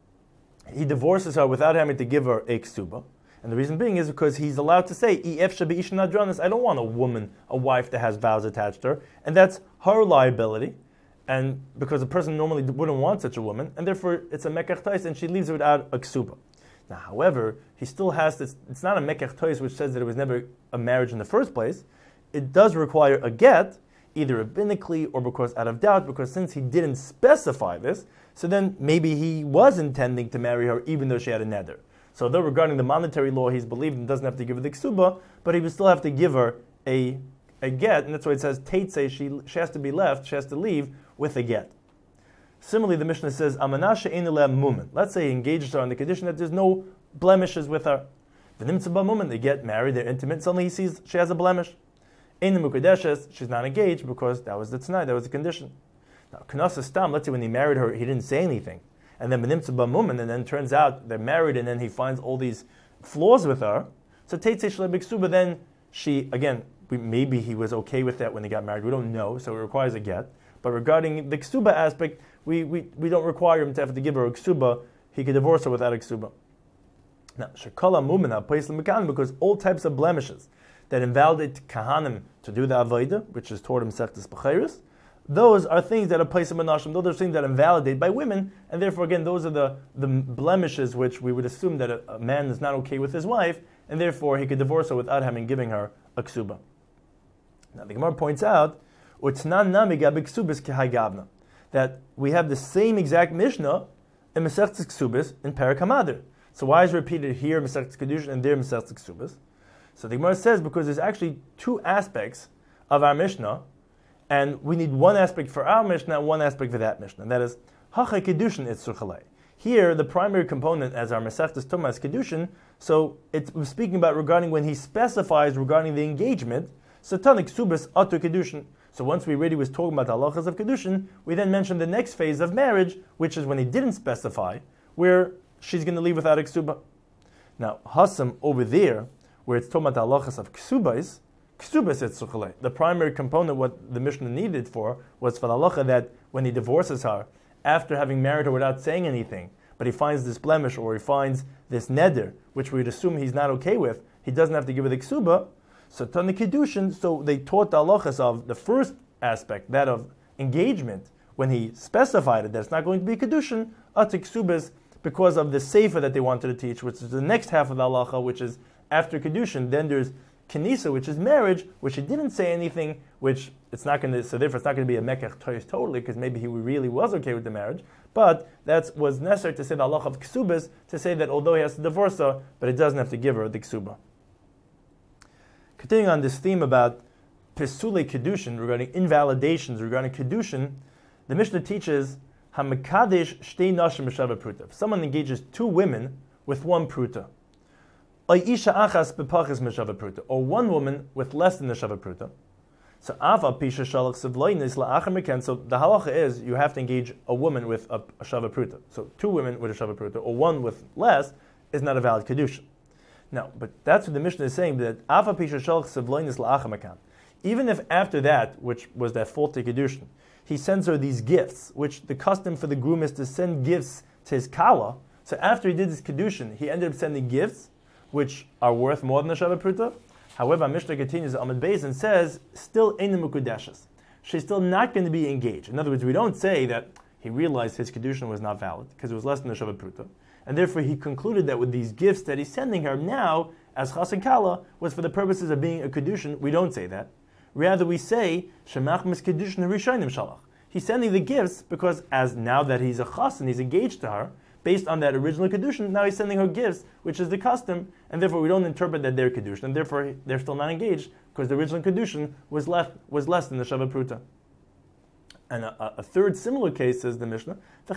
he divorces her without having to give her a ksuba. And the reason being is because he's allowed to say, I don't want a woman, a wife that has vows attached to her, and that's her liability. And because a person normally wouldn't want such a woman, and therefore it's a mekach tais, and she leaves her without a ksuba. Now, however, he still has this, it's not a mekach tais which says that it was never a marriage in the first place. It does require a get, either rabbinically or because out of doubt, because since he didn't specify this, so then maybe he was intending to marry her even though she had a neder. So though regarding the monetary law he's believed and doesn't have to give her the ksuba, but he would still have to give her a, a get, and that's why it says teitzei, she she has to be left, she has to leave with a get. Similarly, the Mishnah says, Amanasha ein eleh mumen. Let's say he engages her on the condition that there's no blemishes with her. V'nimtza ba mumen, they get married, they're intimate, suddenly he sees she has a blemish. Ein mukadeshes, she's not engaged because that was the t'nai, that was the condition. Now, kanasa stam, let's say when he married her, he didn't say anything. And then v'nimtza ba mumen, and then turns out they're married, and then he finds all these flaws with her. So teitzei shlei b'ksuba, then she, again, we, maybe he was okay with that when they got married. We don't know, so it requires a get. But regarding the ksuba aspect, we, we, we don't require him to have to give her a ksuba. He could divorce her without a ksuba. Now, shekala mumena place l'mekan, because all types of blemishes that invalidate kahanim to do the avodah, which is toward Masechtas Bechiros, those are things that are placed in menashim. Those are things that invalidate by women, and therefore, again, those are the, the blemishes which we would assume that a, a man is not okay with his wife, and therefore he could divorce her without having giving her a ksuba. Now, the Gemara points out that we have the same exact Mishnah in Masechtas Ksubis in Perek Hamadir. So why is it repeated here in Masechtas Kedushin and there in Masechtas Ksubis? So the Gemara says because there's actually two aspects of our Mishnah, and we need one aspect for our Mishnah and one aspect for that Mishnah. And that is, Hachay Kedushin Itzur Chalei. Here, the primary component as our Masechtas Tumah is Kedushin, so it's speaking about regarding when he specifies regarding the engagement, Satanik Subis Atu Kedushin. So once we already was talking about the halachas of Kedushin, we then mentioned the next phase of marriage, which is when he didn't specify, where she's going to leave without a ksuba. Now, Hassam over there, where it's talking about the halachas of ksubas, ksubas et suchalei. The primary component, what the Mishnah needed for, was for the halacha that when he divorces her, after having married her without saying anything, but he finds this blemish or he finds this neder, which we'd assume he's not okay with, he doesn't have to give her the ksuba. So Tana Kedushin, so they taught the halachas of the first aspect, that of engagement, when he specified it, that it's not going to be Kedushin, atik subas, because of the sefer that they wanted to teach, which is the next half of the halacha, which is after Kedushin. Then there's Kenisa, which is marriage, which he didn't say anything, which it's not going to, so therefore it's not going to be a mekach toys totally, because maybe he really was okay with the marriage, but that was necessary to say the halacha of ksubas, to say that although he has to divorce her, but he doesn't have to give her the ksuba. Continuing on this theme about Pesule Kedushin, regarding invalidations, regarding Kedushin, the Mishnah teaches, HaMekadesh shtei nashim b'shava pruta. If someone engages two women with one pruta, or isha achas b'pachis b'shava pruta, or one woman with less than the shava pruta, so ava pisha shalach sevloinis la'achar meken, so the halacha is you have to engage a woman with a, a shava pruta. So two women with a shava pruta, or one with less, is not a valid Kedushin. No, but that's what the Mishnah is saying, that Afa Pisha Shalch Sevloinis La'achamakan. Even if after that, which was that faulty Kedushin, he sends her these gifts, which the custom for the groom is to send gifts to his Kala. So after he did this Kedushin, he ended up sending gifts, which are worth more than the Shava Pruta. However, Mishnah continues, Amud Beis, and says, still Ein Mukudeshes. She's still not going to be engaged. In other words, we don't say that he realized his Kedushin was not valid, because it was less than the Shava Pruta. and therefore he concluded that with these gifts that he's sending her now, as Chas and Kala, was for the purposes of being a Kedushin. We don't say that. Rather, we say, Shemach mis Kedushin Rishonim Shalach. He's sending the gifts because as now that he's a Chas and he's engaged to her, based on that original Kedushin, now he's sending her gifts, which is the custom, and therefore we don't interpret that they're Kedushin, and therefore they're still not engaged, because the original Kedushin was, left, was less than the Shava Pruta. And a, a third similar case, says the Mishnah,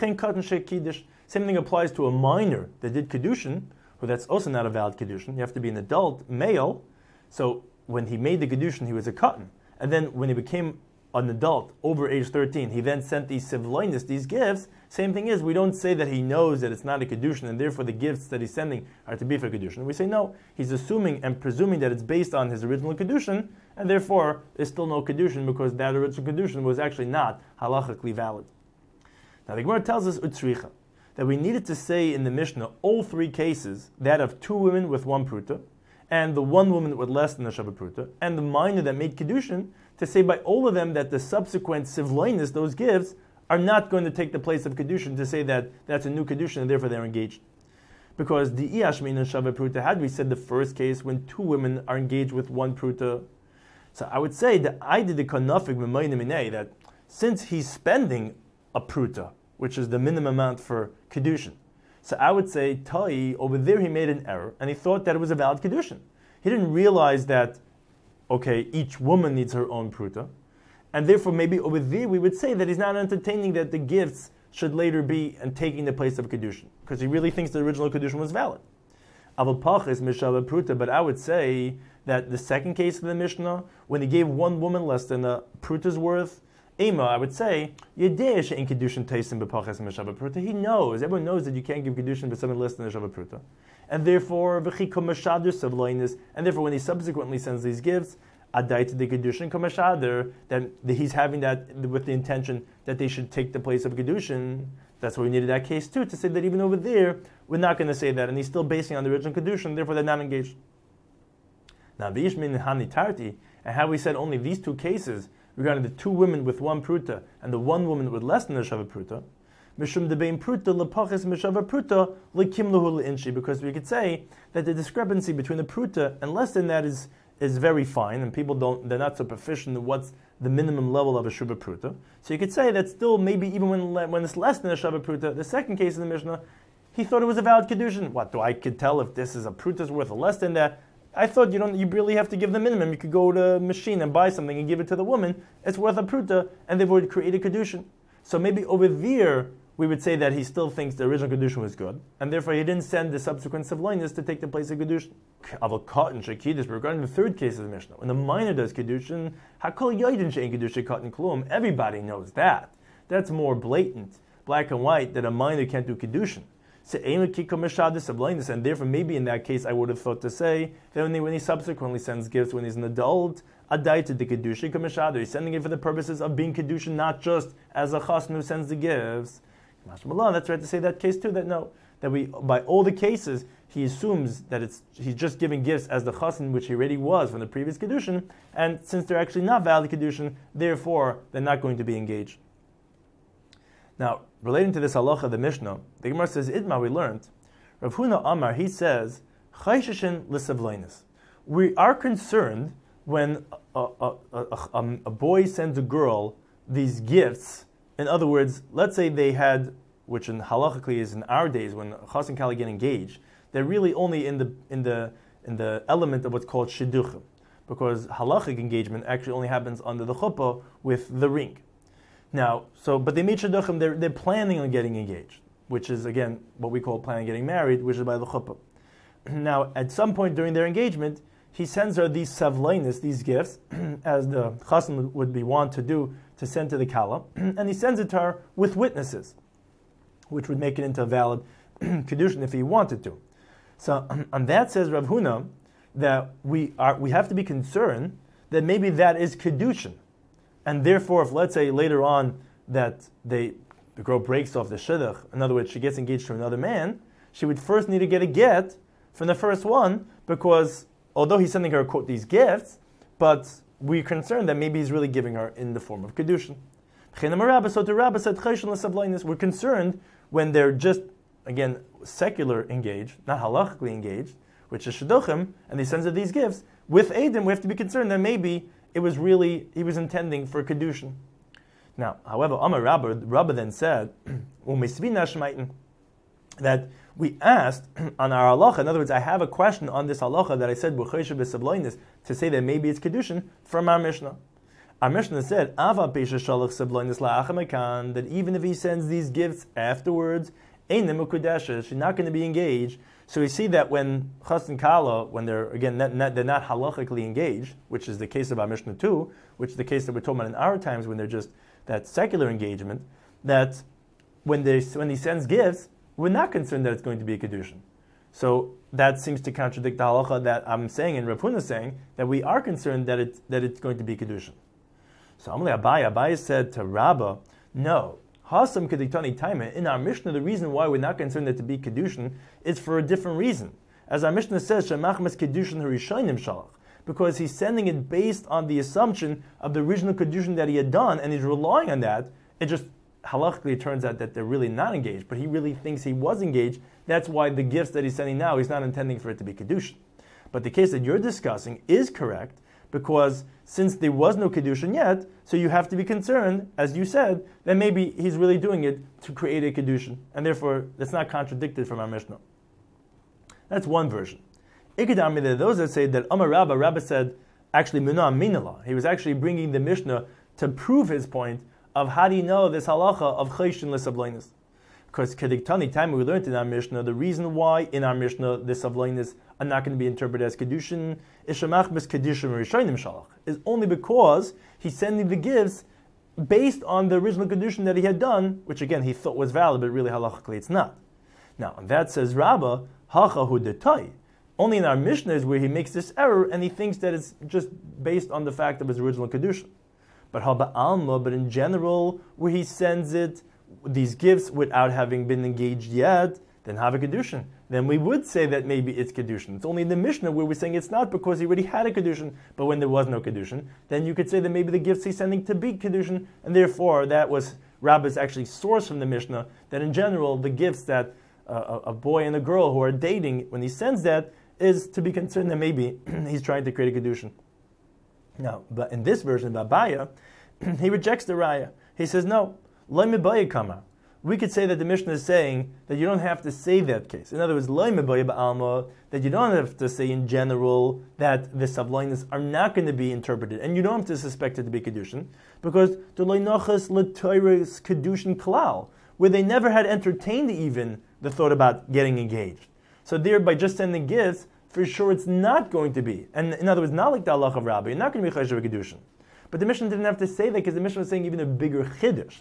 same thing applies to a minor that did Kedushin, who that's also not a valid Kedushin. You have to be an adult male. So when he made the Kedushin, he was a katan. And then when he became an adult over age thirteen, he then sent these sivloinus, these gifts. Same thing is, we don't say that he knows that it's not a Kedushin, and therefore the gifts that he's sending are to be for Kedushin. We say no, he's assuming and presuming that it's based on his original Kedushin, and therefore there's still no Kedushin because that original Kedushin was actually not halachically valid. Now the Gemara tells us utzricha, that we needed to say in the Mishnah all three cases, that of two women with one pruta, and the one woman with less than the Shava Pruta, and the minor that made Kedushin, to say by all of them that the subsequent sivloinus, those gifts, are not going to take the place of Kedushin, to say that that's a new Kedushin and therefore they're engaged. Because the Iyashmin and Shava Pruta, had we said the first case when two women are engaged with one Pruta, so I would say that I did the Kanafik Memayne Minei, that since he's spending a Pruta, which is the minimum amount for Kedushin, so I would say, Tai, over there he made an error, and he thought that it was a valid Kedushin. He didn't realize that, okay, each woman needs her own Pruta, and therefore maybe over there we would say that he's not entertaining that the gifts should later be and taking the place of Kedushin, because he really thinks the original Kedushin was valid. Avapachis Mishava Pruta, but I would say that the second case of the Mishnah, when he gave one woman less than a Pruta's worth, Ema, I would say, Yedeish in Kedushin Taisim B'Pachas Mishava Pruta. He knows, everyone knows that you can't give Kedushin for something less than a Shava Pruta. And therefore, V'chikom Mashader Savloinis, and therefore when he subsequently sends these gifts, Adai to the Kedushin Kamashader, that he's having that with the intention that they should take the place of Kedushin. That's why we needed that case too, to say that even over there, we're not going to say that, and he's still basing on the original Kedushin, therefore they're not engaged. Now, V'ishmin Hani Tarti, and how we said only these two cases, regarding the two women with one pruta and the one woman with less than a shava pruta, mishum debein pruta lepachis mishava pruta lekim lahu leinshi, because we could say that the discrepancy between the pruta and less than that is is very fine, and people don't they're not so proficient in what's the minimum level of a shava pruta. So you could say that still maybe even when when it's less than a shava pruta, the second case in the Mishnah, he thought it was a valid kedushin. What do I could tell if this is a pruta's worth or less than that? I thought you don't. You really have to give the minimum. You could go to a machine and buy something and give it to the woman. It's worth a pruta, and they've already created kedushin. So maybe over there we would say that he still thinks the original kedushin was good, and therefore he didn't send the subsequent savloinus to take the place of kedushin. Avol and shekidus. Regarding the third case of the Mishnah, when the minor does kedushin, hakol yoidin shein kedushin katan klum. Everybody knows that. That's more blatant, black and white, that a minor can't do kedushin. And therefore, maybe in that case, I would have thought to say that when he, when he subsequently sends gifts when he's an adult, adai to the kedushin kameshadu, he's sending it for the purposes of being kedushin, not just as a chassan who sends the gifts. That's right to say that case too. That no, that we by all the cases he assumes that it's he's just giving gifts as the chassan, which he already was from the previous kedushin, and since they're actually not valid kedushin, therefore they're not going to be engaged. Now, relating to this halacha, the Mishnah, the Gemara says, Idma, we learned, Rav Huna Amar, he says, Chayshishin l'savloinus. We are concerned when a, a, a, a, a boy sends a girl these gifts. In other words, let's say they had, which in halachically is in our days when chas and kala get engaged, they're really only in the in the in the element of what's called shidduchim, because halachic engagement actually only happens under the chuppah with the ring. Now, so, but they made shidduchim, they're, they're planning on getting engaged, which is, again, what we call planning on getting married, which is by the chuppah. Now, at some point during their engagement, he sends her these savlainis, these gifts, as the chassan would be wont to do, to send to the kala, and he sends it to her with witnesses, which would make it into a valid kedushin if he wanted to. So, on that says Rav Huna, that we are we have to be concerned that maybe that is kedushin. And therefore, if let's say later on that they, the girl breaks off the shidduch, in other words, she gets engaged to another man, she would first need to get a get from the first one, because although he's sending her, quote, these gifts, but we're concerned that maybe he's really giving her in the form of kedushin. So the Rabbah said, we're concerned when they're just again, secular engaged, not halachically engaged, which is shidduchim, and he sends her these gifts, with Eidim, we have to be concerned that maybe it was really, he was intending for Kedushin. Now, however, Amar Rabba, Rabba then said, that we asked on our halacha, in other words, I have a question on this halacha that I said, to say that maybe it's Kedushin, from our Mishnah. Our Mishnah said, that even if he sends these gifts afterwards, she's not going to be engaged. So we see that when Chas and Kala, when they're, again, not, not, they're not halachically engaged, which is the case of our Mishnah too, which is the case that we're talking about in our times when they're just that secular engagement, that when, they, when he sends gifts, we're not concerned that it's going to be a Kedushin. So that seems to contradict the halacha that I'm saying and Rav Huna is saying, that we are concerned that, it, that it's going to be Kedushin. So Amalei Abaye, Abaye said to Rabbah, no, Hasam Kediktani Taima, in our Mishnah, the reason why we're not concerned that to be Kedushin is for a different reason. As our Mishnah says, Shemachmas Kedushin Harishainim Shalach, because he's sending it based on the assumption of the original Kedushin that he had done, and he's relying on that. It just halachically it turns out that they're really not engaged, but he really thinks he was engaged. That's why the gifts that he's sending now, he's not intending for it to be Kedushin. But the case that you're discussing is correct, because since there was no Kedushin yet, so you have to be concerned, as you said, that maybe he's really doing it to create a Kedushin, and therefore that's not contradicted from our Mishnah. That's one version. Ikadami, there are those that say that Amar Rabba, Rabba said, actually, Munah Minala. He was actually bringing the Mishnah to prove his point of how do you know this halacha of Chayshin L'Savloinus. Because Kediktani, time we learned in our Mishnah, the reason why in our Mishnah the Savloinus are not going to be interpreted as Kedushin is Shemachmas Kedushin Rishonim Shalach, is only because he's sending the gifts based on the original Kedushin that he had done, which again he thought was valid, but really halachically it's not. Now, and that says Rabbah, Hacha Hu Detai. Only in our Mishnah is where he makes this error and he thinks that it's just based on the fact of his original Kedushin. But Haba Alma, but in general, where he sends it, these gifts without having been engaged yet, then have a Kedushin. Then we would say that maybe it's Kedushin. It's only in the Mishnah where we're saying it's not because he already had a Kedushin, but when there was no Kedushin, then you could say that maybe the gifts he's sending to be Kedushin, and therefore that was Rabbah's actually source from the Mishnah, that in general, the gifts that uh, a boy and a girl who are dating, when he sends that, is to be concerned that maybe he's trying to create a Kedushin. Now, but in this version of Abaye, he rejects the Raya. He says, no, Lo Mebaye Kama. We could say that the Mishnah is saying that you don't have to say that case. In other words, Lo Mebaye Ba'alma, that you don't have to say in general that the Savloinus are not going to be interpreted, and you don't have to suspect it to be Kedushin, because the Lo Nochas L'Toiros Kedushin Klal, where they never had entertained even the thought about getting engaged. So there, by just sending gifts, for sure it's not going to be. And in other words, not like the halacha of Rabbi, you're not going to be Chayeshev Kedushin. But the Mishnah didn't have to say that because the Mishnah was saying even a bigger Chiddush.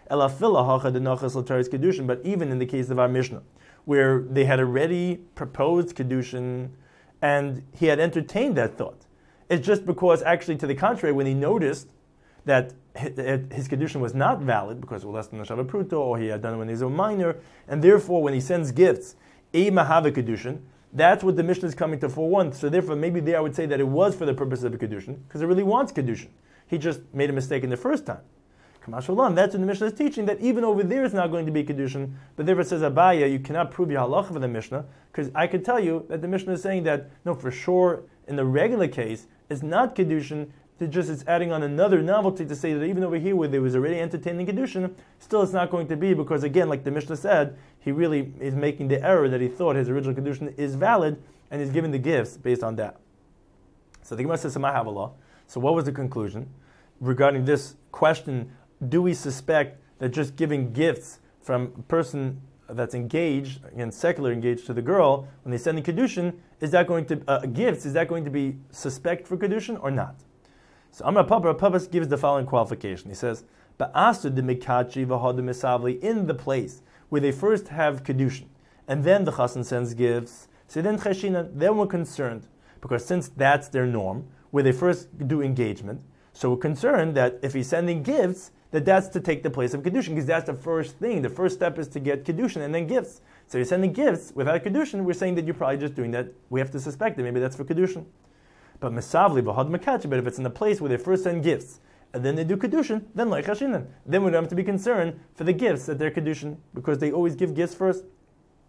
But even in the case of our Mishnah, where they had already proposed Kedushin and he had entertained that thought. It's just because actually to the contrary, when he noticed that his Kedushin was not valid because it was less than a Shabbat Pruto, or he had done it when he was a minor, and therefore when he sends gifts, a Mahava Kedushin, that's what the Mishnah is coming to forewarn. So therefore, maybe there I would say that it was for the purpose of a Kedushin, because it really wants Kedushin. He just made a mistake in the first time. Kamash Olam, that's what the Mishnah is teaching, that even over there it's not going to be Kedushin, but therefore it says Abaye, you cannot prove your halacha for the Mishnah, because I could tell you that the Mishnah is saying that, no, for sure, in the regular case, it's not Kedushin, it just it's adding on another novelty to say that even over here where there was already entertaining Kedushin, still it's not going to be, because again, like the Mishnah said, he really is making the error that he thought his original Kedushin is valid, and he's giving the gifts based on that. So the Gemara says, Samai Havala. So what was the conclusion regarding this question? Do we suspect that just giving gifts from a person that's engaged, again, secular engaged to the girl, when they send the Kedushin, is that going to, uh, gifts, is that going to be suspect for Kedushin or not? So Amar Papa, Papa gives the following qualification. He says, Ba'asu de mikachi v'hodu misavli, in the place where they first have Kedushin, and then the Chassan sends gifts, so then Cheshina, then we're concerned, because since that's their norm, where they first do engagement, so we're concerned that if he's sending gifts, that that's to take the place of Kedushin, because that's the first thing. The first step is to get Kedushin and then gifts. So you're sending gifts without Kedushin, we're saying that you're probably just doing that. We have to suspect that maybe that's for Kedushin. But Mesavli, V'had Mekachi, but if it's in the place where they first send gifts, and then they do Kedushin, then like Hashinan. Then we don't have to be concerned for the gifts that they're Kedushin, because they always give gifts first.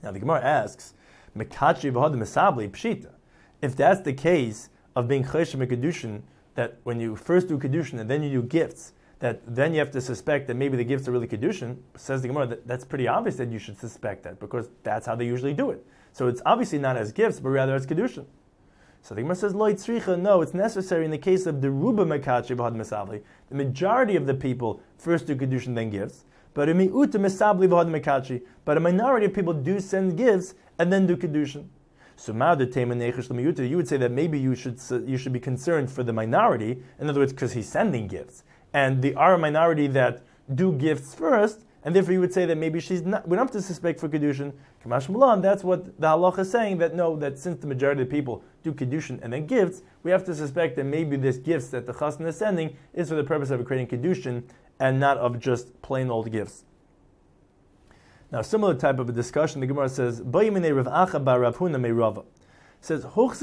Now the Gemara asks, Mekachi v'hodim esabli pshita. If that's the case of being choshev kedushin, that when you first do kedushin and then you do gifts, that then you have to suspect that maybe the gifts are really kedushin, says the Gemara, that, that's pretty obvious that you should suspect that, because that's how they usually do it. So it's obviously not as gifts, but rather as kedushin. So the Gemara says, Lo tzricha, no, it's necessary in the case of the ruba mekachi v'hodim esabli. The majority of the people first do kedushin, then gifts. But a mi'uta mesabli v'hodim mekachi. But a minority of people do send gifts and then do kedushin. So you would say that maybe you should you should be concerned for the minority. In other words, because he's sending gifts, and there are a minority that do gifts first, and therefore you would say that maybe she's not. We don't have to suspect for kedushin. Kamash Mulan. That's what the halacha is saying. That no, that since the majority of the people do kedushin and then gifts, we have to suspect that maybe this gifts that the chassan is sending is for the purpose of creating kedushin and not of just plain old gifts. Now, a similar type of a discussion, the Gemara says, it says,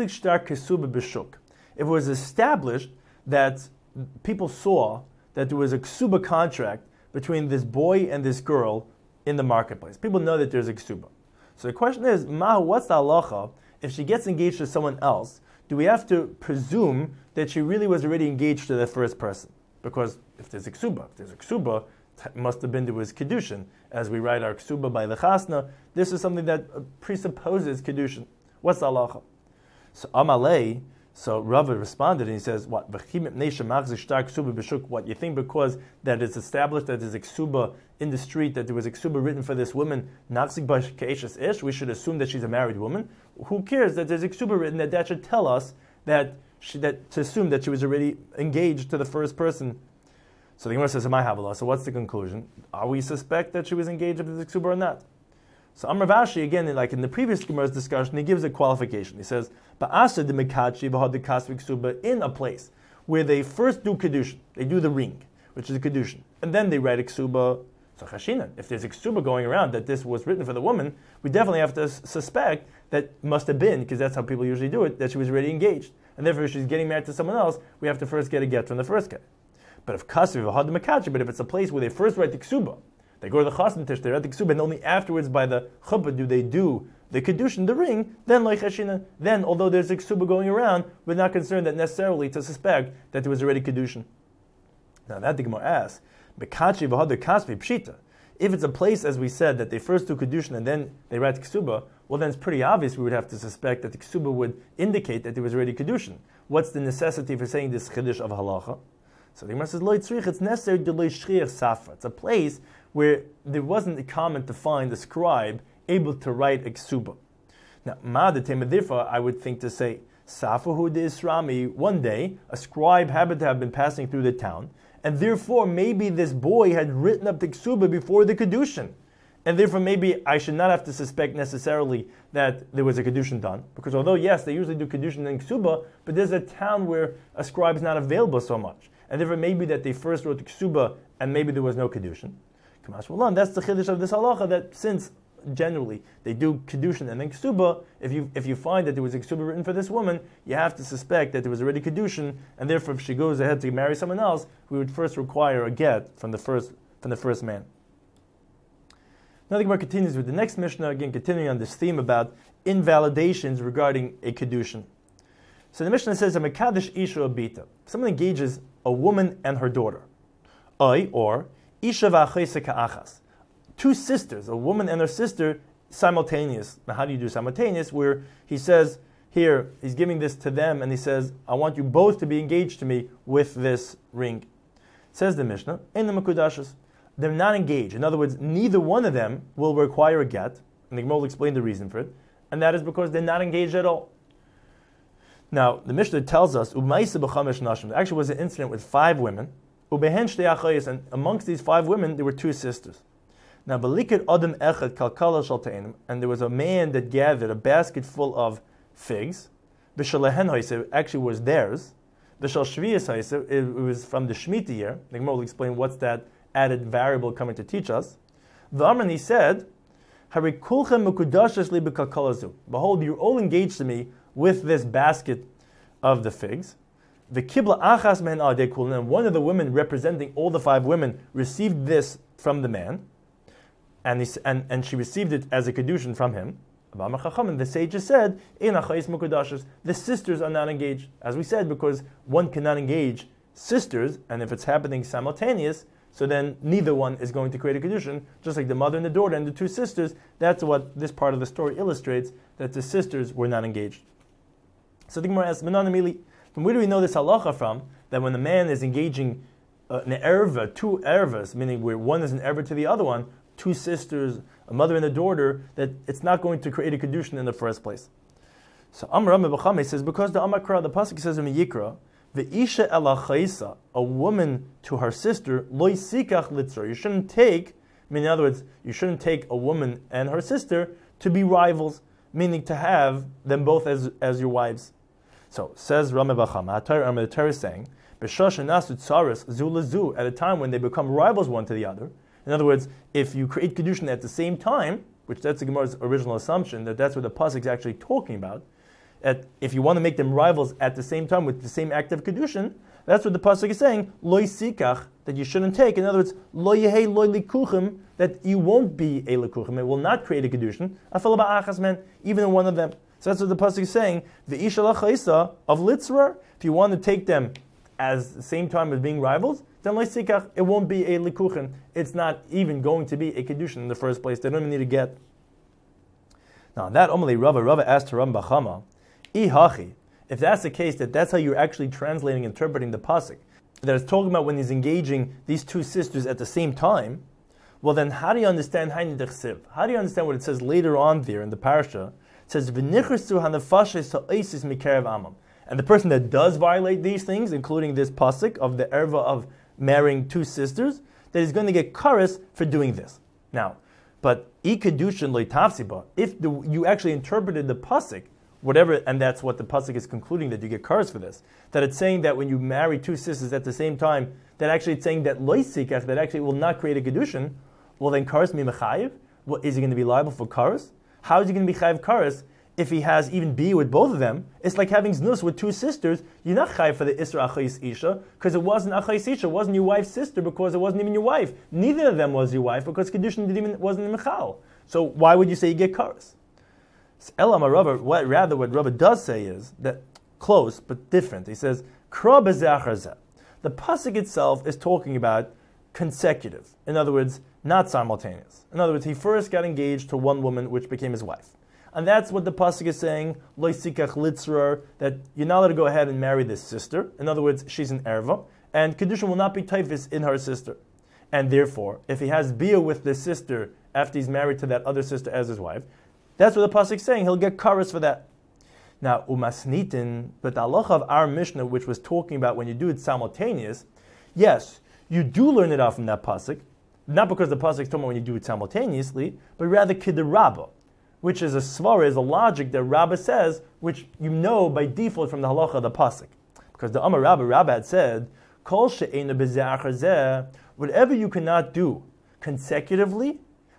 if it was established that people saw that there was a ksuba contract between this boy and this girl in the marketplace, people know that there's a ksuba. So the question is, Mahu, what's the halacha? If she gets engaged to someone else, do we have to presume that she really was already engaged to the first person? Because if there's a ksuba, if there's a ksuba, it must have been there was kedushin. As we write our ksuba by the chasna, this is something that presupposes kedushin. What's the halacha? So Amalei, so Rava responded and he says, "What? What you think because that it's established that there's a ksuba in the street, that there was a ksuba written for this woman, ish, we should assume that she's a married woman. Who cares that there's a ksuba written that that should tell us that she, that to assume that she was already engaged to the first person." So the Gemara says, "Am I Havilah?" So what's the conclusion? Are we suspect that she was engaged with the ksuba or not? So Amar Vashi, again, like in the previous Gemara's discussion, he gives a qualification. He says, "Ba'asa de mekachi v'had kasvik ksuba," in a place where they first do kedushin, they do the ring, which is a kedushin, and then they write a ksuba. So chashinan, if there's a ksuba going around that this was written for the woman, we definitely have to suspect that must have been, because that's how people usually do it, that she was already engaged, and therefore if she's getting married to someone else, we have to first get a get from the first guy. But if kasvi v'had mekachi, but if it's a place where they first write the ksuba, they go to the chassan tish, they write the ksuba, and only afterwards by the chuppah do they do the kedushin, the ring, then like chashina, then although there's a ksuba going around, we're not concerned that necessarily to suspect that there was already kedushin. Now that the Gemara asks, mekachi v'had kasvi pshita. If it's a place, as we said, that they first do kedushin and then they write ksuba, well then it's pretty obvious we would have to suspect that the ksuba would indicate that there was already kedushin. What's the necessity for saying this chiddush of halacha? So the Gemara says, Lo tzrich, it's necessary to lo shchiach safra. It's a place where there wasn't common to find a scribe able to write a ksuba. Now, ma'adatema, therefore, I would think to say, Safahu de Isrami, one day, a scribe happened to have been passing through the town, and therefore maybe this boy had written up the ksuba before the kedushin. And therefore maybe I should not have to suspect necessarily that there was a kedushin done. Because although, yes, they usually do kedushin and ksuba, but there's a town where a scribe is not available so much. And therefore maybe that they first wrote the ksuba and maybe there was no kedushin. Kamash Mulan, that's the chiddush of this halacha, that since generally they do kedushin and then ksuba, if you if you find that there was a ksuba written for this woman, you have to suspect that there was already kedushin, and therefore if she goes ahead to marry someone else, we would first require a get from the first from the first man. Now the Gemara continues with the next Mishnah, again continuing on this theme about invalidations regarding a kedushin. So the Mishnah says, "A mekadesh isha abita." Someone engages a woman and her daughter, I or isha v'achayse ka'achas. Two sisters, a woman and her sister, simultaneous. Now, how do you do simultaneous? Where he says here, he's giving this to them, and he says, "I want you both to be engaged to me with this ring." Says the Mishnah, "In the makudashas, they're not engaged. In other words, neither one of them will require a get." And the Gemara will explain the reason for it, and that is because they're not engaged at all. Now, the Mishnah tells us, "U'maisa b'chamesh nashim." There actually was an incident with five women. U'behen shtei achayis, and amongst these five women, there were two sisters. Now, Balikid Adam Echad Kalkala Shaltainim, and there was a man that gathered a basket full of figs. B'Shalehen Haisa actually was theirs. B'Shal Shviyas Haisa, it was from the Shemitah year. The Gemara will explain what's that added variable coming to teach us. The Amran, he said, Hari Kulchem Mukudashes Li B'Kalkalazu. Behold, you're all engaged to me with this basket of the figs. The Kibla Achas Men Adekul, and one of the women representing all the five women received this from the man. and, he, and, and she received it as a kedushin from him. The sages said, the sisters are not engaged. As we said, because one cannot engage sisters, and if it's happening simultaneous, so then neither one is going to create a kedushin, just like the mother and the daughter and the two sisters. That's what this part of the story illustrates, that the sisters were not engaged. So the Gemara asks, Menan Amili, from where do we know this halacha from, that when a man is engaging uh, an erva, two ervas, meaning where one is an erva to the other one, two sisters, a mother and a daughter, that it's not going to create a kedushin in the first place. So Amar Bechame says, because the Amakra, the pasuk says in Yikra, the isha elachaisa, a woman to her sister, loy sikach litzor. You shouldn't take, I mean, in other words, you shouldn't take a woman and her sister to be rivals, meaning to have them both as, as your wives. So says Rame Bechame, the Torah is saying, b'shash nasu tzaris zu lezu, at a time when they become rivals one to the other. In other words, if you create kedushin at the same time, which that's the Gemara's original assumption, that that's what the pasuk is actually talking about. At, if you want to make them rivals at the same time with the same act of kedushin, that's what the pasuk is saying. Loy sikach, that you shouldn't take. In other words, lo yehei loy likuchim, that you won't be a likuchim. It will not create a kedushin. Afal ba'achas men, even in one of them. So that's what the pasuk is saying. The isha lachaisa of litzrar. If you want to take them as the same time as being rivals, then loy sikach, it won't be a likuchim. It's not even going to be a kedushin in the first place. They don't even need to get. Now that Omali Rava, Rava asked to Ram Bachama, Ihachi, if that's the case, that that's how you're actually translating, interpreting the pasuk, that it's talking about when he's engaging these two sisters at the same time, well then how do you understand Haini Dechsiv? How do you understand what it says later on there in the parasha? It says, V'nichrisu hanafashes ha'osis mikerev amam. And the person that does violate these things, including this pasuk of the erva of marrying two sisters, that he's going to get kares for doing this. Now, but ikadushin loitavsiba, if the, you actually interpreted the pasuk, whatever, and that's what the pasuk is concluding, that you get kares for this, that it's saying that when you marry two sisters at the same time, that actually it's saying that loisikach, that actually will not create a kedushin, well then kares mi mechayiv? Well, is he going to be liable for kares? How is he going to be chayiv kares if he has even B with both of them? It's like having znus with two sisters. You're not chayiv for the isra achayis isha, because it wasn't achayis isha, it wasn't your wife's sister, because it wasn't even your wife. Neither of them was your wife, because kedushin didn't even, wasn't in mechal. So why would you say you get kares? Elam Rava, what rather what Rava does say is that close but different. He says, Kra b'zeh zeh. The pasuk itself is talking about consecutive. In other words, not simultaneous. In other words, he first got engaged to one woman, which became his wife. And that's what the pasuk is saying, Lo sikach litzrar, that you're not allowed to go ahead and marry this sister. In other words, she's an erva, and kedushin will not be taifis in her sister. And therefore, if he has bia with this sister after he's married to that other sister as his wife, that's what the pasuk is saying. He'll get kares for that. Now, umasnitin, but the halacha of our Mishnah, which was talking about when you do it simultaneous, yes, you do learn it out from that pasuk, not because the pasuk is talking about when you do it simultaneously, but rather kiderabba, which is a svara, is a logic that Rabbah says, which you know by default from the halacha of the pasuk, because the Amar Rabbah, Rabbah had said, Kol she'ena b'zeh achar zeh, whatever you cannot do consecutively,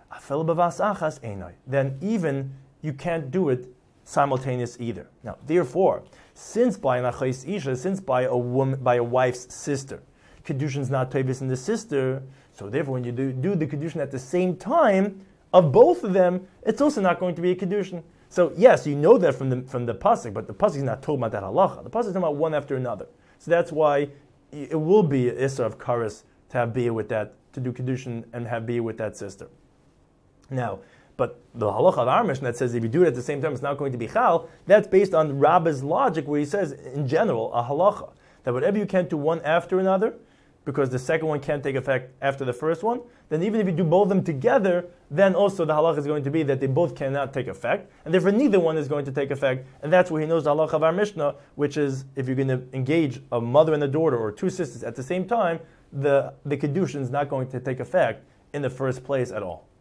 then even you can't do it simultaneous either. Now, therefore, since by an achayis isha, since by a woman, by a wife's sister, kedushin is not tevis in the sister, so therefore, when you do, do the kedushin at the same time of both of them, it's also not going to be a kedushin. So yes, you know that from the from the pasuk, but the pasuk is not talking about that halacha. The pasuk is talking about one after another. So that's why it will be an issur of kares to have bia with that, to do kedushin and have bia with that sister. Now, but the halacha of our Mishnah that says if you do it at the same time, it's not going to be chal, that's based on Rabbah's logic, where he says, in general, a halacha, that whatever you can't do one after another, because the second one can't take effect after the first one, then even if you do both of them together, then also the halacha is going to be that they both cannot take effect, and therefore neither one is going to take effect, and that's where he knows the halacha of our Mishnah, which is, if you're going to engage a mother and a daughter, or two sisters at the same time, the, the kedushin is not going to take effect in the first place at all.